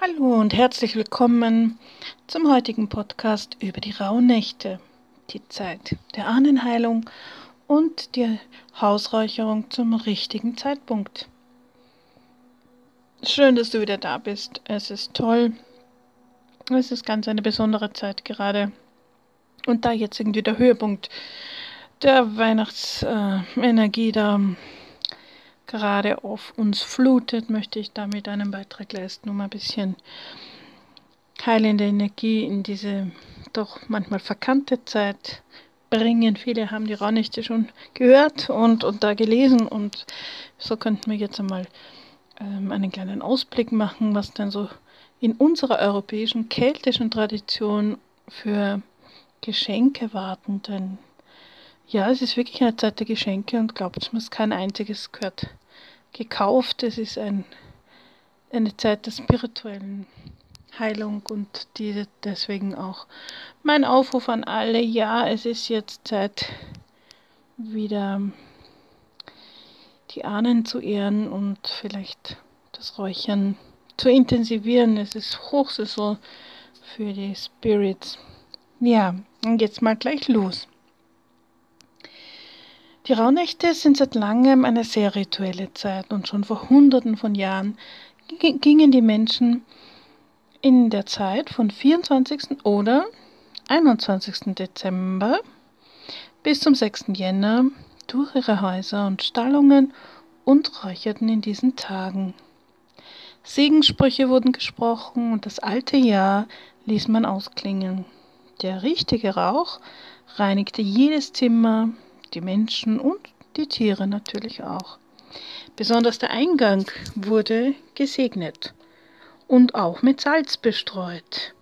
Hallo und herzlich willkommen zum heutigen Podcast über die Rauhnächte, die Zeit der Ahnenheilung und die Hausräucherung zum richtigen Zeitpunkt. Schön, dass du wieder da bist. Es ist toll. Es ist ganz eine besondere Zeit gerade. Und da jetzt irgendwie der Höhepunkt der Weihnachtsenergie da gerade auf uns flutet, möchte ich damit einen Beitrag leisten, um ein bisschen heilende Energie in diese doch manchmal verkannte Zeit bringen. Viele haben die Rauhnächte schon gehört und da gelesen, und so könnten wir jetzt einmal einen kleinen Ausblick machen, was denn so in unserer europäischen keltischen Tradition für Geschenke warten. Denn ja, es ist wirklich eine Zeit der Geschenke, und glaubt mir, kein einziges gehört gekauft. Es ist eine Zeit der spirituellen Heilung, und die deswegen auch mein Aufruf an alle: Ja, es ist jetzt Zeit, wieder die Ahnen zu ehren und vielleicht das Räuchern zu intensivieren. Es ist Hochsaison für die Spirits. Ja, dann geht's mal gleich los. Die Rauhnächte sind seit langem eine sehr rituelle Zeit, und schon vor Hunderten von Jahren gingen die Menschen in der Zeit von 24. oder 21. Dezember bis zum 6. Jänner durch ihre Häuser und Stallungen und räucherten in diesen Tagen. Segenssprüche wurden gesprochen und das alte Jahr ließ man ausklingen. Der richtige Rauch reinigte jedes Zimmer, die Menschen und die Tiere natürlich auch. Besonders der Eingang wurde gesegnet und auch mit Salz bestreut.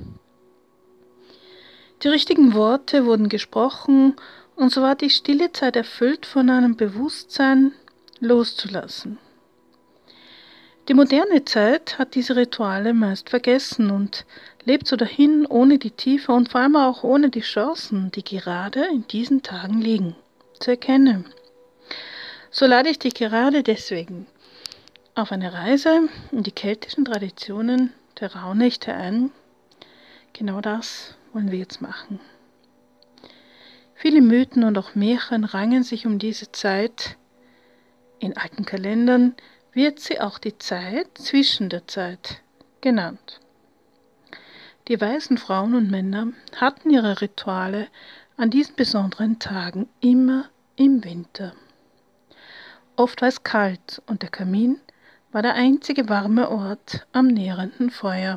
Die richtigen Worte wurden gesprochen, und so war die stille Zeit erfüllt von einem Bewusstsein, loszulassen. Die moderne Zeit hat diese Rituale meist vergessen und lebt so dahin, ohne die Tiefe und vor allem auch ohne die Chancen, die gerade in diesen Tagen liegen, zu erkennen. So lade ich dich gerade deswegen auf eine Reise in die keltischen Traditionen der Rauhnächte ein. Genau das wollen wir jetzt machen. Viele Mythen und auch Märchen rangen sich um diese Zeit. In alten Kalendern wird sie auch die Zeit zwischen der Zeit genannt. Die weisen Frauen und Männer hatten ihre Rituale an diesen besonderen Tagen immer im Winter. Oft war es kalt, und der Kamin war der einzige warme Ort am nährenden Feuer.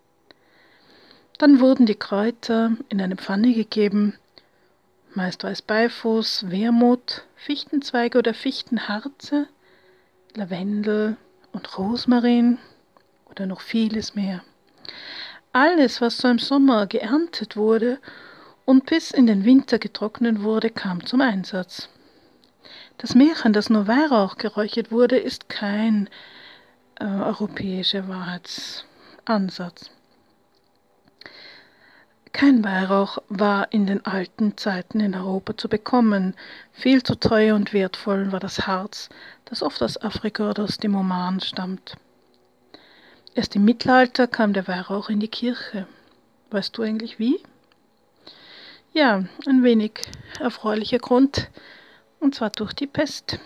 Dann wurden die Kräuter in eine Pfanne gegeben. Meist war es Beifuß, Wermut, Fichtenzweige oder Fichtenharze, Lavendel und Rosmarin oder noch vieles mehr. Alles, was so im Sommer geerntet wurde und bis in den Winter getrocknet wurde, kam zum Einsatz. Das Märchen, dass nur Weihrauch geräuchert wurde, ist kein europäischer Wahrheitsansatz. Kein Weihrauch war in den alten Zeiten in Europa zu bekommen. Viel zu teuer und wertvoll war das Harz, das oft aus Afrika oder aus dem Oman stammt. Erst im Mittelalter kam der Weihrauch in die Kirche. Weißt du eigentlich wie? Ja, ein wenig erfreulicher Grund, und zwar durch die Pest.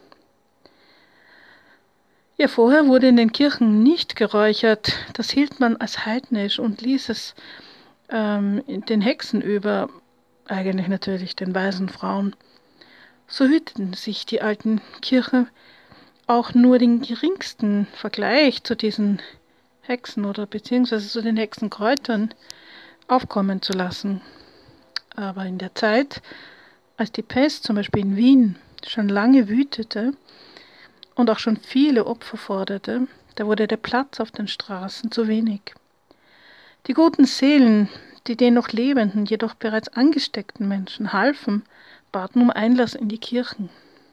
Ja, vorher wurde in den Kirchen nicht geräuchert. Das hielt man als heidnisch und ließ es den Hexen über, eigentlich natürlich den weisen Frauen. So hüteten sich die alten Kirchen auch nur den geringsten Vergleich zu diesen Hexen oder beziehungsweise zu den Hexenkräutern aufkommen zu lassen. Aber in der Zeit, als die Pest zum Beispiel in Wien schon lange wütete und auch schon viele Opfer forderte, da wurde der Platz auf den Straßen zu wenig. Die guten Seelen, die den noch lebenden, jedoch bereits angesteckten Menschen halfen, baten um Einlass in die Kirchen.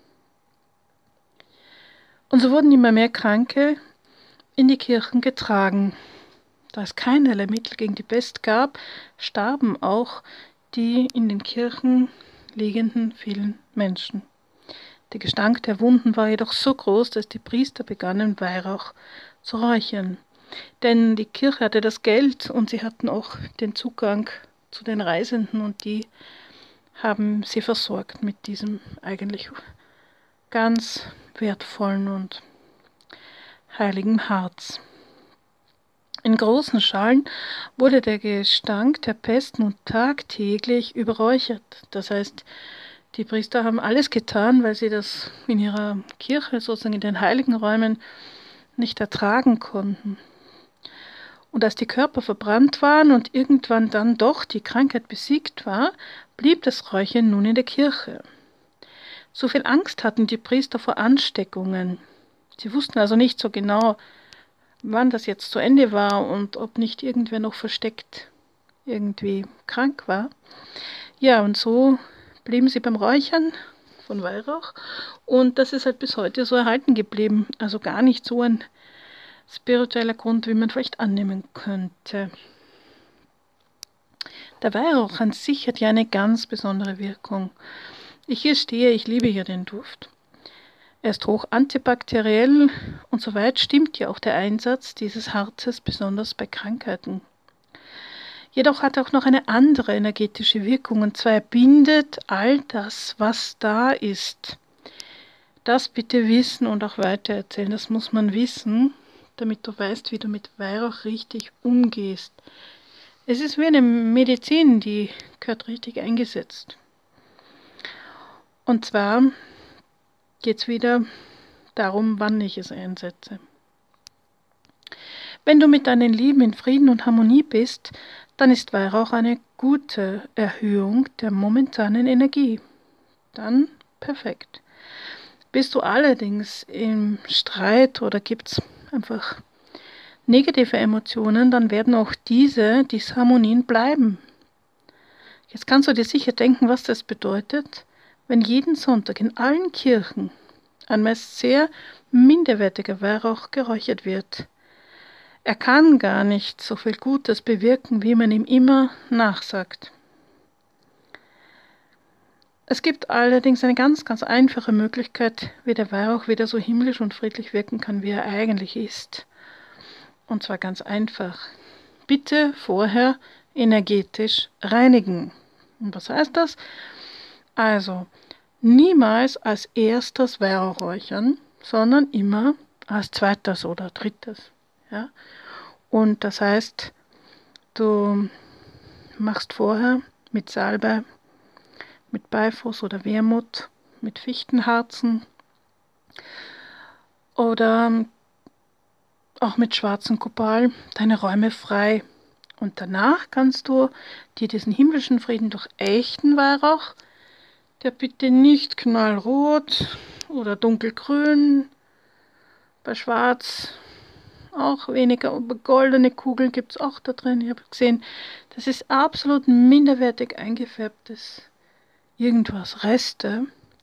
Und so wurden immer mehr Kranke in die Kirchen getragen. Da es keinerlei Mittel gegen die Pest gab, starben auch die in den Kirchen liegenden vielen Menschen. Der Gestank der Wunden war jedoch so groß, dass die Priester begannen, Weihrauch zu räuchern. Denn die Kirche hatte das Geld und sie hatten auch den Zugang zu den Reisenden und die haben sie versorgt mit diesem eigentlich ganz wertvollen und heiligen Harz. In großen Schalen wurde der Gestank der Pest nun tagtäglich überräuchert. Das heißt, die Priester haben alles getan, weil sie das in ihrer Kirche, sozusagen in den heiligen Räumen, nicht ertragen konnten. Und als die Körper verbrannt waren und irgendwann dann doch die Krankheit besiegt war, blieb das Räuchern nun in der Kirche. So viel Angst hatten die Priester vor Ansteckungen. Sie wussten also nicht so genau, wann das jetzt zu Ende war und ob nicht irgendwer noch versteckt irgendwie krank war. Ja, und so blieben sie beim Räuchern von Weihrauch und das ist halt bis heute so erhalten geblieben. Also gar nicht so ein spiritueller Grund, wie man vielleicht annehmen könnte. Der Weihrauch an sich hat ja eine ganz besondere Wirkung. Ich gestehe, ich liebe hier den Duft. Er ist hoch antibakteriell und soweit stimmt ja auch der Einsatz dieses Harzes, besonders bei Krankheiten. Jedoch hat er auch noch eine andere energetische Wirkung, und zwar er bindet all das, was da ist. Das bitte wissen und auch weitererzählen, das muss man wissen, damit du weißt, wie du mit Weihrauch richtig umgehst. Es ist wie eine Medizin, die gehört richtig eingesetzt. Und zwar geht es wieder darum, wann ich es einsetze. Wenn du mit deinen Lieben in Frieden und Harmonie bist, dann ist Weihrauch eine gute Erhöhung der momentanen Energie. Dann perfekt. Bist du allerdings im Streit oder gibt es einfach negative Emotionen, dann werden auch diese Disharmonien bleiben. Jetzt kannst du dir sicher denken, was das bedeutet, wenn jeden Sonntag in allen Kirchen ein meist sehr minderwertiger Weihrauch geräuchert wird. Er kann gar nicht so viel Gutes bewirken, wie man ihm immer nachsagt. Es gibt allerdings eine ganz, ganz einfache Möglichkeit, wie der Weihrauch wieder so himmlisch und friedlich wirken kann, wie er eigentlich ist. Und zwar ganz einfach. Bitte vorher energetisch reinigen. Und was heißt das? Also, niemals als erstes Weihrauch räuchern, sondern immer als zweites oder drittes. Ja? Und das heißt, du machst vorher mit Salbei, mit Beifuß oder Wermut, mit Fichtenharzen oder auch mit schwarzem Kopal deine Räume frei. Und danach kannst du dir diesen himmlischen Frieden durch echten Weihrauch, der bitte nicht knallrot oder dunkelgrün, bei schwarz auch weniger, goldene Kugeln gibt es auch da drin. Ich habe gesehen, das ist absolut minderwertig eingefärbtes irgendwas, Reste.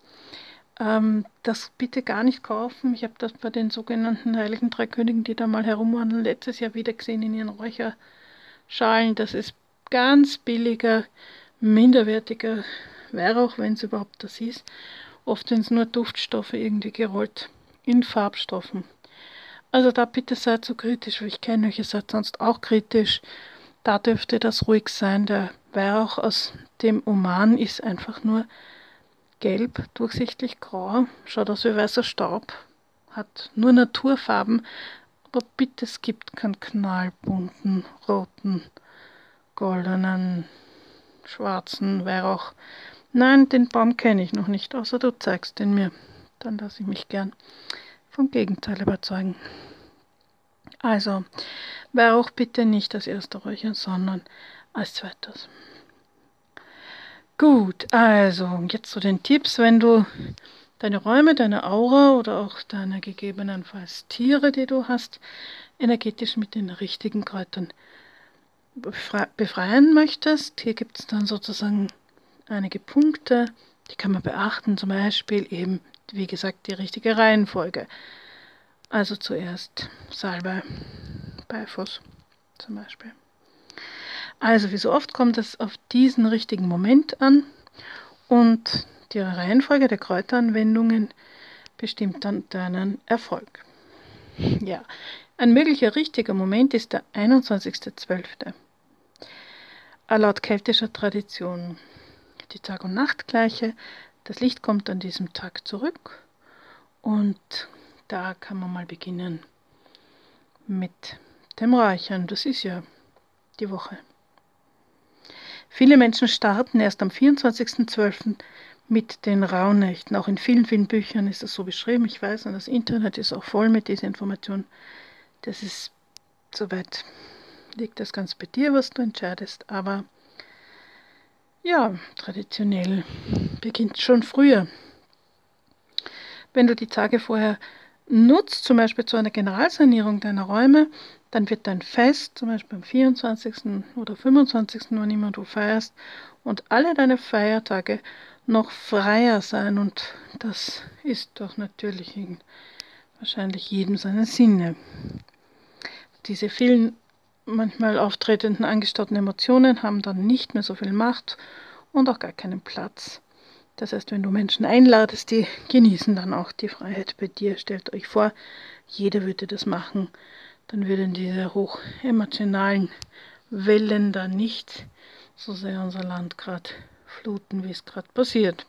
Das bitte gar nicht kaufen. Ich habe das bei den sogenannten Heiligen Drei Königen, die da mal herumwandeln, letztes Jahr wieder gesehen in ihren Räucherschalen. Das ist ganz billiger, minderwertiger Weihrauch, wenn es überhaupt das ist. Oft sind es nur Duftstoffe irgendwie gerollt in Farbstoffen. Also da bitte seid so kritisch, weil ich kenne euch, ihr seid sonst auch kritisch. Da dürfte das ruhig sein. Der Weihrauch aus dem Oman ist einfach nur gelb, durchsichtig grau, schaut aus wie weißer Staub, hat nur Naturfarben, aber bitte es gibt keinen knallbunten, roten, goldenen, schwarzen Weihrauch. Nein, den Baum kenne ich noch nicht, außer du zeigst den mir. Dann lasse ich mich gern vom Gegenteil überzeugen. Also, Weihrauch bitte nicht als erster räuchern, sondern als zweites. Gut, also jetzt zu den Tipps, wenn du deine Räume, deine Aura oder auch deine gegebenenfalls Tiere, die du hast, energetisch mit den richtigen Kräutern befreien möchtest. Hier gibt es dann sozusagen einige Punkte, die kann man beachten, zum Beispiel eben, wie gesagt, die richtige Reihenfolge. Also zuerst Salbei, Beifuß zum Beispiel. Also wie so oft kommt es auf diesen richtigen Moment an und die Reihenfolge der Kräuteranwendungen bestimmt dann deinen Erfolg. Ja, ein möglicher richtiger Moment ist der 21.12. Laut keltischer Tradition. Die Tag- und Nachtgleiche, das Licht kommt an diesem Tag zurück und da kann man mal beginnen mit dem Räuchern. Das ist ja die Woche. Viele Menschen starten erst am 24.12. mit den Rauhnächten. Auch in vielen, vielen Büchern ist das so beschrieben. Ich weiß, und das Internet ist auch voll mit dieser Information. Das ist soweit, liegt das ganz bei dir, was du entscheidest. Aber ja, traditionell beginnt schon früher. Wenn du die Tage vorher nutzt, zum Beispiel zu einer Generalsanierung deiner Räume, dann wird dein Fest, zum Beispiel am 24. oder 25., wann immer du feierst, und alle deine Feiertage noch freier sein. Und das ist doch natürlich in wahrscheinlich jedem seine Sinne. Diese vielen manchmal auftretenden angestauten Emotionen haben dann nicht mehr so viel Macht und auch gar keinen Platz. Das heißt, wenn du Menschen einladest, die genießen dann auch die Freiheit bei dir. Stellt euch vor, jeder würde das machen. Dann würden diese hochemotionalen Wellen da nicht so sehr unser Land gerade fluten, wie es gerade passiert.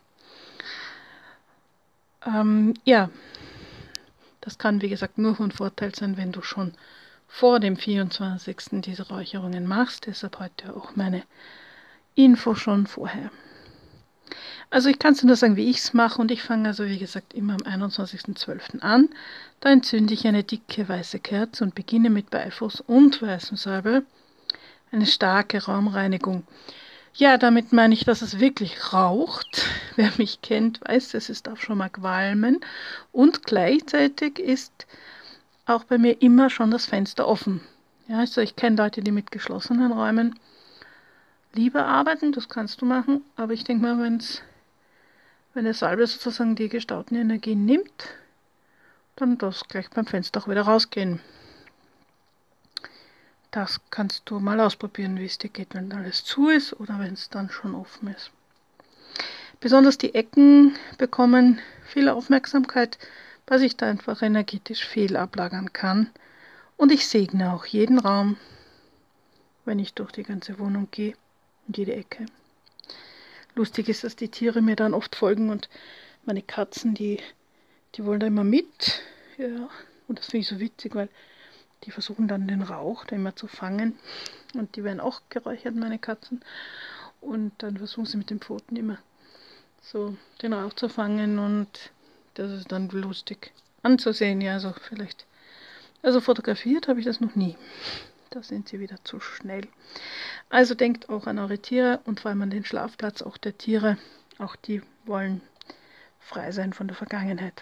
Ja, das kann wie gesagt nur von Vorteil sein, wenn du schon vor dem 24. diese Räucherungen machst. Deshalb heute auch meine Info schon vorher. Also ich kann es nur sagen, wie ich es mache, und ich fange also wie gesagt immer am 21.12. an. Da entzünde ich eine dicke weiße Kerze und beginne mit Beifuß und weißem Salbe eine starke Raumreinigung. Ja, damit meine ich, dass es wirklich raucht. Wer mich kennt, weiß, es darf schon mal qualmen, und gleichzeitig ist auch bei mir immer schon das Fenster offen. Ja, also ich kenne Leute, die mit geschlossenen Räumen lieber arbeiten, das kannst du machen, aber ich denke mal, wenn der Salbe sozusagen die gestauten Energien nimmt, dann darfst du gleich beim Fenster auch wieder rausgehen. Das kannst du mal ausprobieren, wie es dir geht, wenn alles zu ist oder wenn es dann schon offen ist. Besonders die Ecken bekommen viel Aufmerksamkeit, weil sich da einfach energetisch viel ablagern kann. Und ich segne auch jeden Raum, wenn ich durch die ganze Wohnung gehe und jede Ecke. Lustig ist, dass die Tiere mir dann oft folgen, und meine Katzen, die wollen da immer mit. Ja, und das finde ich so witzig, weil die versuchen dann den Rauch da immer zu fangen. Und die werden auch geräuchert, meine Katzen. Und dann versuchen sie mit den Pfoten immer so den Rauch zu fangen, und das ist dann lustig anzusehen. Ja, also vielleicht, also fotografiert habe ich das noch nie. Da sind sie wieder zu schnell. Also denkt auch an eure Tiere und vor allem an den Schlafplatz auch der Tiere. Auch die wollen frei sein von der Vergangenheit.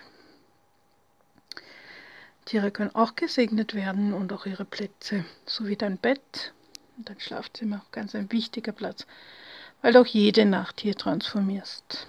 Tiere können auch gesegnet werden und auch ihre Plätze, so wie dein Bett und dein Schlafzimmer, auch ganz ein wichtiger Platz, weil du auch jede Nacht hier transformierst.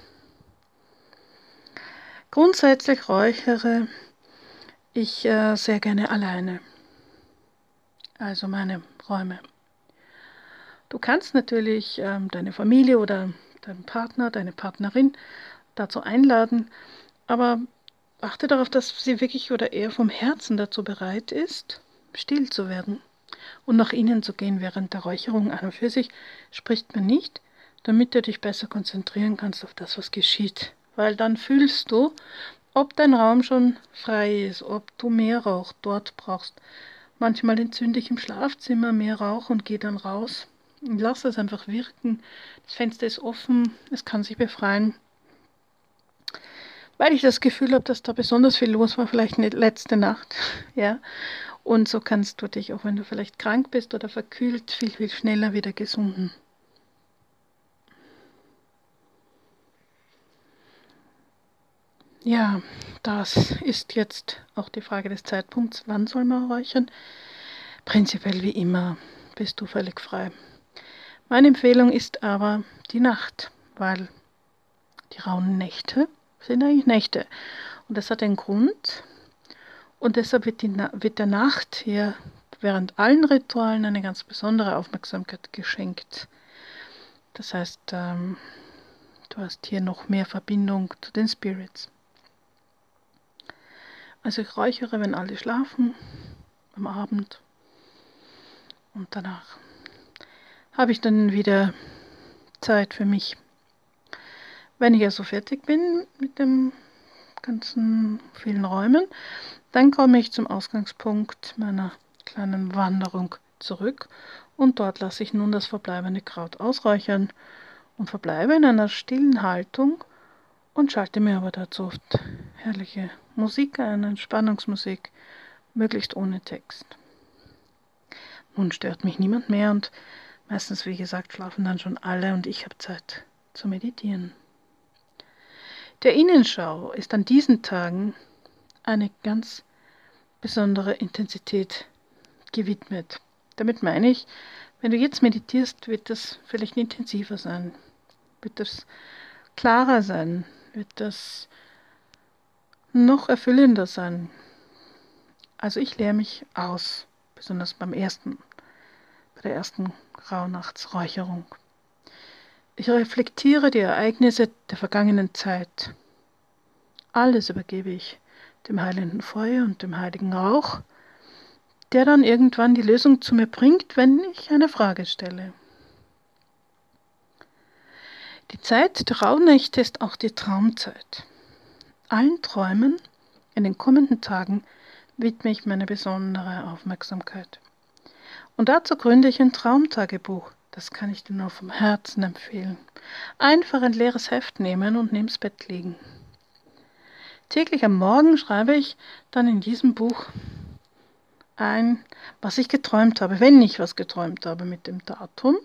Grundsätzlich räuchere ich sehr gerne alleine, also meine Räume. Du kannst natürlich deine Familie oder deinen Partner, deine Partnerin dazu einladen, aber achte darauf, dass sie wirklich oder er vom Herzen dazu bereit ist, still zu werden und nach innen zu gehen während der Räucherung. An und für sich spricht man nicht, damit du dich besser konzentrieren kannst auf das, was geschieht. Weil dann fühlst du, ob dein Raum schon frei ist, ob du mehr Rauch dort brauchst. Manchmal entzünde ich im Schlafzimmer mehr Rauch und gehe dann raus. Lass es einfach wirken. Das Fenster ist offen, es kann sich befreien. Weil ich das Gefühl habe, dass da besonders viel los war, vielleicht eine letzte Nacht. Ja. Und so kannst du dich, auch wenn du vielleicht krank bist oder verkühlt, viel, viel schneller wieder gesunden. Ja, das ist jetzt auch die Frage des Zeitpunkts. Wann soll man räuchern? Prinzipiell wie immer bist du völlig frei. Meine Empfehlung ist aber die Nacht, weil die rauen Nächte sind eigentlich Nächte. Und das hat einen Grund. Und deshalb wird der Nacht hier während allen Ritualen eine ganz besondere Aufmerksamkeit geschenkt. Das heißt, du hast hier noch mehr Verbindung zu den Spirits. Also ich räuchere, wenn alle schlafen, am Abend. Und danach habe ich dann wieder Zeit für mich. Wenn ich also fertig bin mit dem ganzen vielen Räumen, dann komme ich zum Ausgangspunkt meiner kleinen Wanderung zurück und dort lasse ich nun das verbleibende Kraut ausräuchern und verbleibe in einer stillen Haltung und schalte mir aber dazu oft herrliche Musik ein, Entspannungsmusik, möglichst ohne Text. Nun stört mich niemand mehr und meistens, wie gesagt, schlafen dann schon alle und ich habe Zeit zu meditieren. Der Innenschau ist an diesen Tagen eine ganz besondere Intensität gewidmet. Damit meine ich, wenn du jetzt meditierst, wird das vielleicht intensiver sein, wird das klarer sein, wird das noch erfüllender sein. Also ich leere mich aus, besonders bei der ersten Rauhnachtsräucherung. Ich reflektiere die Ereignisse der vergangenen Zeit. Alles übergebe ich dem heilenden Feuer und dem heiligen Rauch, der dann irgendwann die Lösung zu mir bringt, wenn ich eine Frage stelle. Die Zeit der Rauhnächte ist auch die Traumzeit. Allen Träumen in den kommenden Tagen widme ich meine besondere Aufmerksamkeit. Und dazu gründe ich ein Traumtagebuch. Das kann ich dir nur vom Herzen empfehlen. Einfach ein leeres Heft nehmen und neben's Bett legen. Täglich am Morgen schreibe ich dann in diesem Buch ein, was ich geträumt habe, wenn ich was geträumt habe mit dem Datum.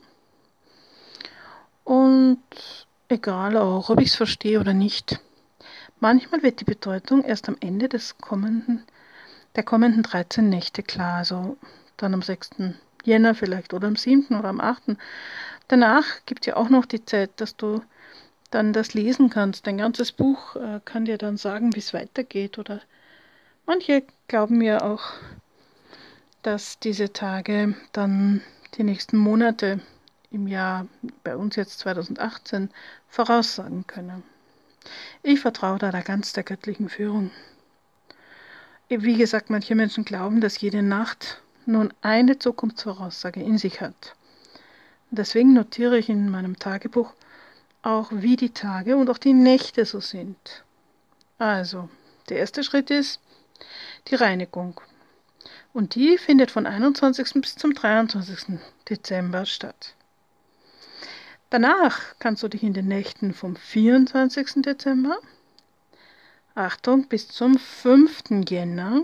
Und egal auch, ob ich es verstehe oder nicht. Manchmal wird die Bedeutung erst am Ende der kommenden 13 Nächte klar, also dann am 6. Jänner vielleicht oder am 7. oder am 8. Danach gibt es ja auch noch die Zeit, dass du dann das lesen kannst. Dein ganzes Buch kann dir dann sagen, wie es weitergeht. Oder manche glauben ja auch, dass diese Tage dann die nächsten Monate im Jahr, bei uns jetzt 2018, voraussagen können. Ich vertraue da ganz der göttlichen Führung. Wie gesagt, manche Menschen glauben, dass jede Nacht nun eine Zukunftsvoraussage in sich hat. Deswegen notiere ich in meinem Tagebuch auch, wie die Tage und auch die Nächte so sind. Also, der erste Schritt ist die Reinigung. Und die findet von 21. bis zum 23. Dezember statt. Danach kannst du dich in den Nächten vom 24. Dezember, Achtung, bis zum 5. Jänner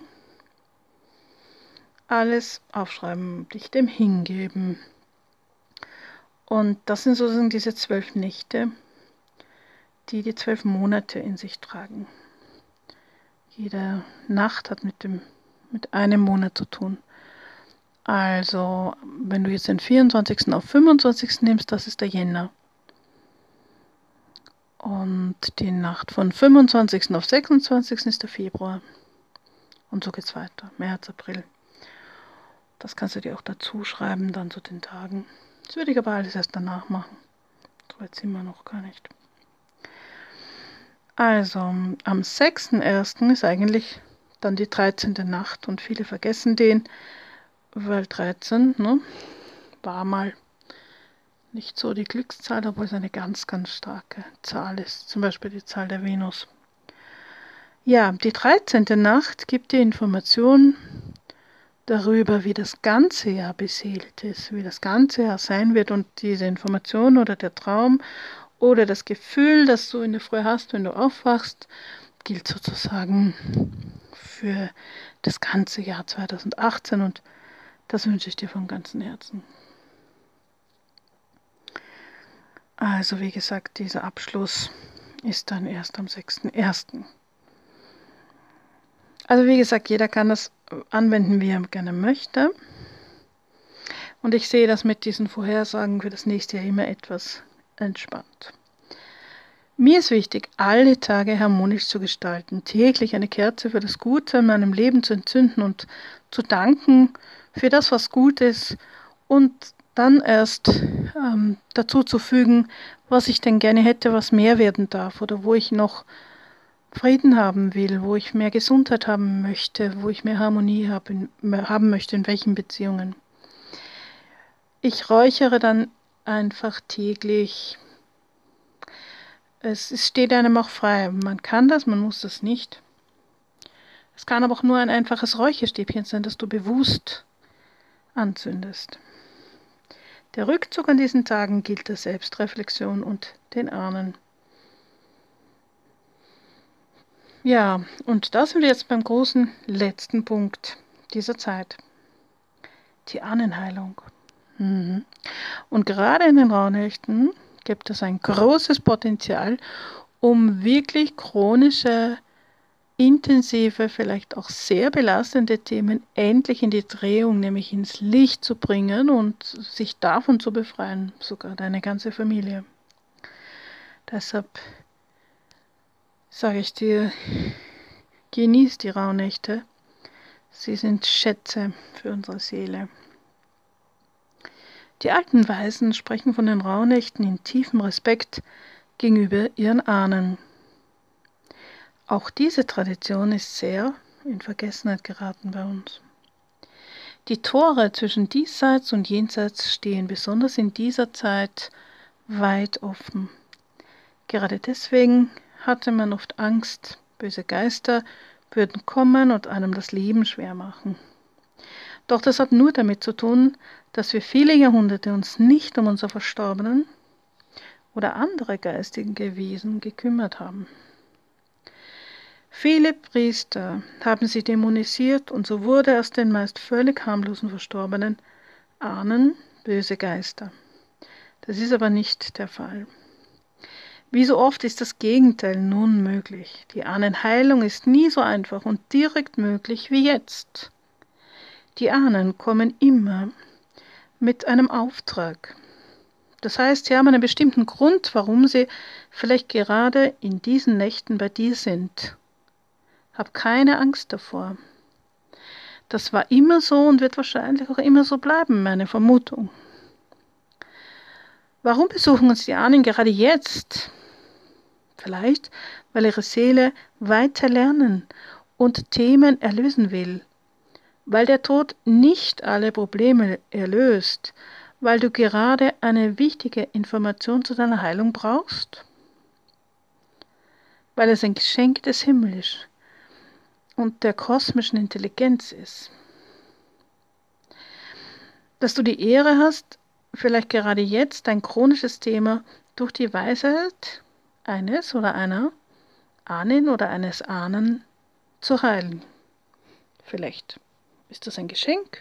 alles aufschreiben, dich dem hingeben. Und das sind sozusagen diese 12 Nächte, die die 12 Monate in sich tragen. Jede Nacht hat mit einem Monat zu tun. Also, wenn du jetzt den 24. auf 25. nimmst, das ist der Jänner. Und die Nacht von 25. auf 26. ist der Februar. Und so geht's weiter. März, April. Das kannst du dir auch dazu schreiben, dann zu den Tagen. Das würde ich aber alles erst danach machen. So weit sind wir noch gar nicht. Also, am 6.1. ist eigentlich dann die 13. Nacht und viele vergessen den, weil 13 war mal nicht so die Glückszahl, obwohl es eine ganz, ganz starke Zahl ist. Zum Beispiel die Zahl der Venus. Ja, die 13. Nacht gibt die Information darüber, wie das ganze Jahr beseelt ist, wie das ganze Jahr sein wird, und diese Information oder der Traum oder das Gefühl, das du in der Früh hast, wenn du aufwachst, gilt sozusagen für das ganze Jahr 2018, und das wünsche ich dir von ganzem Herzen. Also wie gesagt, dieser Abschluss ist dann erst am 6.1. Also wie gesagt, jeder kann das anwenden, wie er gerne möchte. Und ich sehe das mit diesen Vorhersagen für das nächste Jahr immer etwas entspannt. Mir ist wichtig, alle Tage harmonisch zu gestalten, täglich eine Kerze für das Gute in meinem Leben zu entzünden und zu danken für das, was gut ist, und dann erst dazu zu fügen, was ich denn gerne hätte, was mehr werden darf oder wo ich noch Frieden haben will, wo ich mehr Gesundheit haben möchte, wo ich mehr Harmonie haben möchte, in welchen Beziehungen. Ich räuchere dann einfach täglich. Es steht einem auch frei. Man kann das, man muss das nicht. Es kann aber auch nur ein einfaches Räucherstäbchen sein, das du bewusst anzündest. Der Rückzug an diesen Tagen gilt der Selbstreflexion und den Ahnen. Ja, und da sind wir jetzt beim großen letzten Punkt dieser Zeit. Die Ahnenheilung. Und gerade in den Rauhnächten gibt es ein großes Potenzial, um wirklich chronische, intensive, vielleicht auch sehr belastende Themen endlich in die Drehung, nämlich ins Licht zu bringen und sich davon zu befreien, sogar deine ganze Familie. Deshalb sage ich dir, genieß die Rauhnächte. Sie sind Schätze für unsere Seele. Die alten Weisen sprechen von den Rauhnächten in tiefem Respekt gegenüber ihren Ahnen. Auch diese Tradition ist sehr in Vergessenheit geraten bei uns. Die Tore zwischen Diesseits und Jenseits stehen besonders in dieser Zeit weit offen. Gerade deswegen hatte man oft Angst, böse Geister würden kommen und einem das Leben schwer machen. Doch das hat nur damit zu tun, dass wir viele Jahrhunderte uns nicht um unsere Verstorbenen oder andere geistige Wesen gekümmert haben. Viele Priester haben sie dämonisiert und so wurde aus den meist völlig harmlosen Verstorbenen Ahnen böse Geister. Das ist aber nicht der Fall. Wie so oft ist das Gegenteil nun möglich. Die Ahnenheilung ist nie so einfach und direkt möglich wie jetzt. Die Ahnen kommen immer mit einem Auftrag. Das heißt, sie haben einen bestimmten Grund, warum sie vielleicht gerade in diesen Nächten bei dir sind. Hab keine Angst davor. Das war immer so und wird wahrscheinlich auch immer so bleiben, meine Vermutung. Warum besuchen uns die Ahnen gerade jetzt? Vielleicht, weil ihre Seele weiter lernen und Themen erlösen will. Weil der Tod nicht alle Probleme erlöst, weil du gerade eine wichtige Information zu deiner Heilung brauchst. Weil es ein Geschenk des Himmels und der kosmischen Intelligenz ist. Dass du die Ehre hast, vielleicht gerade jetzt ein chronisches Thema durch die Weisheit eines oder einer Ahnen oder eines Ahnen zu heilen. Vielleicht ist das ein Geschenk,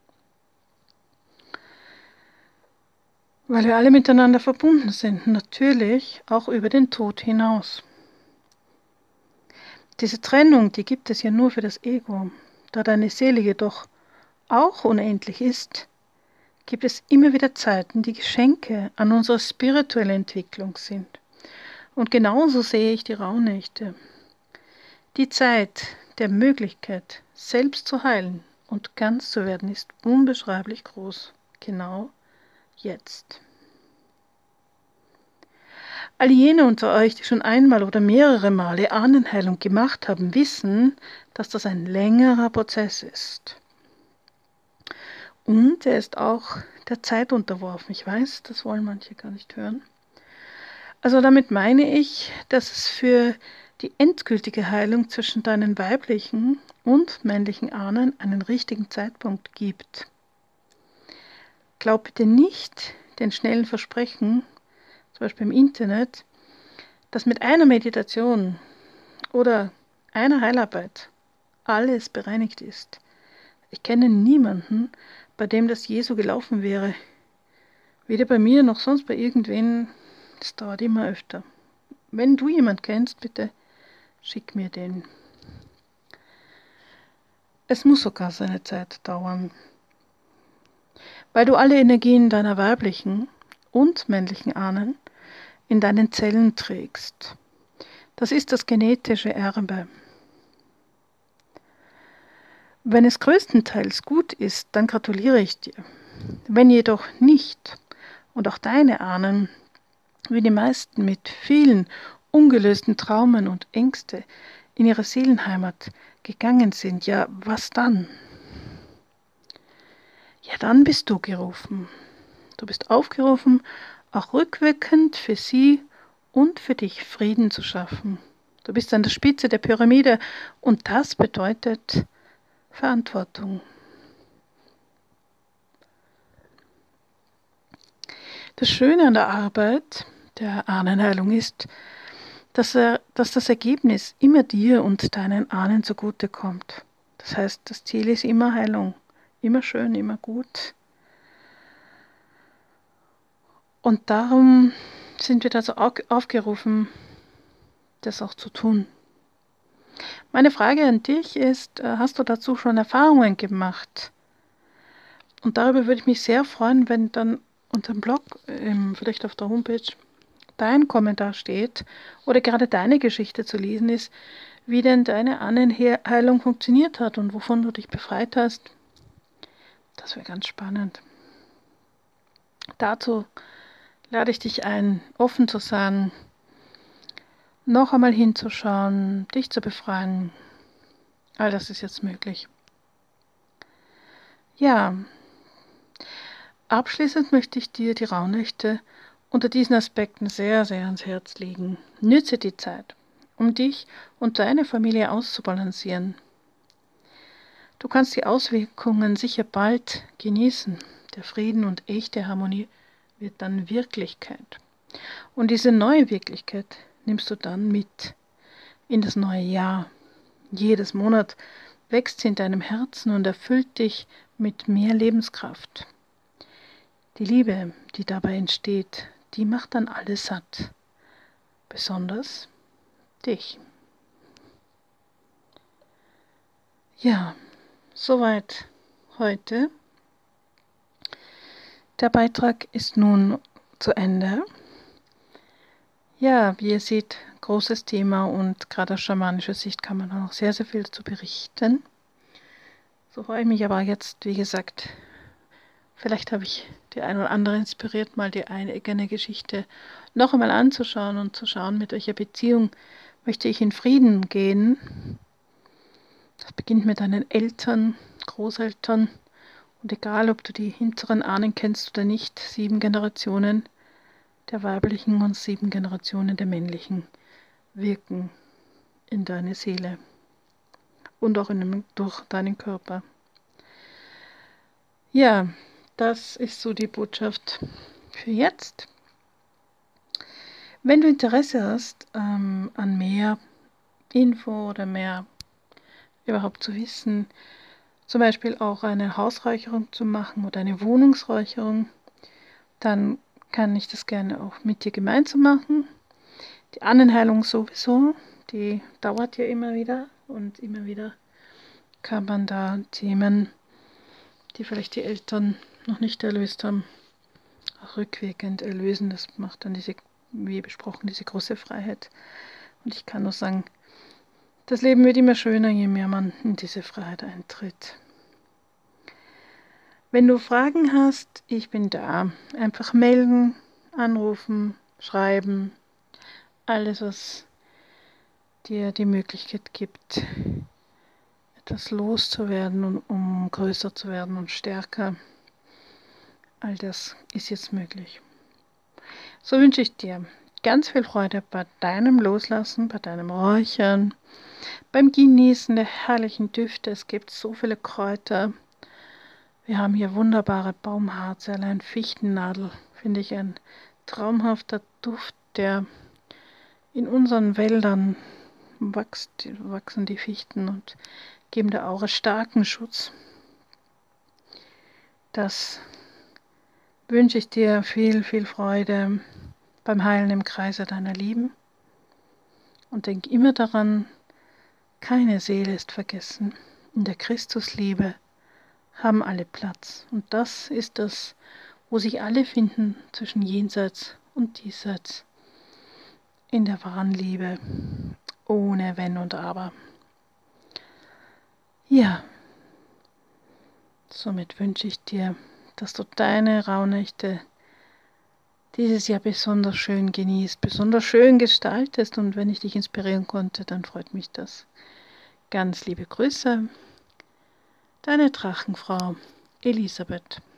weil wir alle miteinander verbunden sind, natürlich auch über den Tod hinaus. Diese Trennung, die gibt es ja nur für das Ego. Da deine Seele jedoch auch unendlich ist, gibt es immer wieder Zeiten, die Geschenke an unsere spirituelle Entwicklung sind. Und genauso sehe ich die Rauhnächte. Die Zeit der Möglichkeit, selbst zu heilen und ganz zu werden, ist unbeschreiblich groß. Genau jetzt. All jene unter euch, die schon einmal oder mehrere Male Ahnenheilung gemacht haben, wissen, dass das ein längerer Prozess ist. Und er ist auch der Zeit unterworfen. Ich weiß, das wollen manche gar nicht hören. Also damit meine ich, dass es für die endgültige Heilung zwischen deinen weiblichen und männlichen Ahnen einen richtigen Zeitpunkt gibt. Glaub bitte nicht den schnellen Versprechen, zum Beispiel im Internet, dass mit einer Meditation oder einer Heilarbeit alles bereinigt ist. Ich kenne niemanden, bei dem das je so gelaufen wäre. Weder bei mir noch sonst bei irgendwen. Das dauert immer öfter. Wenn du jemanden kennst, bitte schick mir den. Es muss sogar seine Zeit dauern. Weil du alle Energien deiner weiblichen und männlichen Ahnen in deinen Zellen trägst. Das ist das genetische Erbe. Wenn es größtenteils gut ist, dann gratuliere ich dir. Wenn jedoch nicht und auch deine Ahnen, wie die meisten mit vielen ungelösten Traumen und Ängste in ihre Seelenheimat gegangen sind, ja, was dann? Ja, dann bist du gerufen. Du bist aufgerufen, auch rückwirkend für sie und für dich Frieden zu schaffen. Du bist an der Spitze der Pyramide und das bedeutet Verantwortung. Das Schöne an der Arbeit der Ahnenheilung ist, dass das Ergebnis immer dir und deinen Ahnen zugutekommt. Das heißt, das Ziel ist immer Heilung, immer schön, immer gut. Und darum sind wir dazu aufgerufen, das auch zu tun. Meine Frage an dich ist, hast du dazu schon Erfahrungen gemacht? Und darüber würde ich mich sehr freuen, wenn dann unter dem Blog, vielleicht auf der Homepage, dein Kommentar steht oder gerade deine Geschichte zu lesen ist, wie denn deine Ahnenheilung funktioniert hat und wovon du dich befreit hast. Das wäre ganz spannend. Dazu lade ich dich ein, offen zu sein, noch einmal hinzuschauen, dich zu befreien. All das ist jetzt möglich. Ja, abschließend möchte ich dir die Rauhnächte unter diesen Aspekten sehr, sehr ans Herz legen. Nütze die Zeit, um dich und deine Familie auszubalancieren. Du kannst die Auswirkungen sicher bald genießen. Der Frieden und echte Harmonie wird dann Wirklichkeit. Und diese neue Wirklichkeit nimmst du dann mit in das neue Jahr. Jedes Monat wächst sie in deinem Herzen und erfüllt dich mit mehr Lebenskraft. Die Liebe, die dabei entsteht, die macht dann alles satt. Besonders dich. Ja, soweit heute. Der Beitrag ist nun zu Ende. Ja, wie ihr seht, großes Thema und gerade aus schamanischer Sicht kann man auch noch sehr, sehr viel zu berichten. So freue ich mich aber jetzt, wie gesagt, vielleicht habe ich die ein oder andere inspiriert, mal die eigene Geschichte noch einmal anzuschauen und zu schauen, mit welcher Beziehung möchte ich in Frieden gehen. Das beginnt mit deinen Eltern, Großeltern und egal, ob du die hinteren Ahnen kennst oder nicht, 7 Generationen der weiblichen und 7 Generationen der männlichen wirken in deine Seele und auch durch deinen Körper. Ja, das ist so die Botschaft für jetzt. Wenn du Interesse hast an mehr Info oder mehr überhaupt zu wissen, zum Beispiel auch eine Hausräucherung zu machen oder eine Wohnungsräucherung, dann kann ich das gerne auch mit dir gemeinsam machen. Die Ahnenheilung sowieso, die dauert ja immer wieder und immer wieder kann man da Themen, die vielleicht die Eltern noch nicht erlöst haben, auch rückwirkend erlösen. Das macht dann wie besprochen, diese große Freiheit. Und ich kann nur sagen, das Leben wird immer schöner, je mehr man in diese Freiheit eintritt. Wenn du Fragen hast, ich bin da. Einfach melden, anrufen, schreiben. Alles, was dir die Möglichkeit gibt, etwas loszuwerden und um größer zu werden und stärker. All das ist jetzt möglich. So wünsche ich dir ganz viel Freude bei deinem Loslassen, bei deinem Räuchern, beim Genießen der herrlichen Düfte. Es gibt so viele Kräuter. Wir haben hier wunderbare Baumharze, allein Fichtennadel, finde ich ein traumhafter Duft, der in unseren Wäldern wachsen die Fichten und geben der Aura starken Schutz. Das wünsche ich dir viel, viel Freude beim Heilen im Kreise deiner Lieben. Und denk immer daran, keine Seele ist vergessen. In der Christusliebe haben alle Platz. Und das ist das, wo sich alle finden zwischen Jenseits und Diesseits. In der wahren Liebe, ohne Wenn und Aber. Ja, somit wünsche ich dir, dass du deine Rauhnächte dieses Jahr besonders schön genießt, besonders schön gestaltest. Und wenn ich dich inspirieren konnte, dann freut mich das. Ganz liebe Grüße, deine Drachenfrau Elisabeth.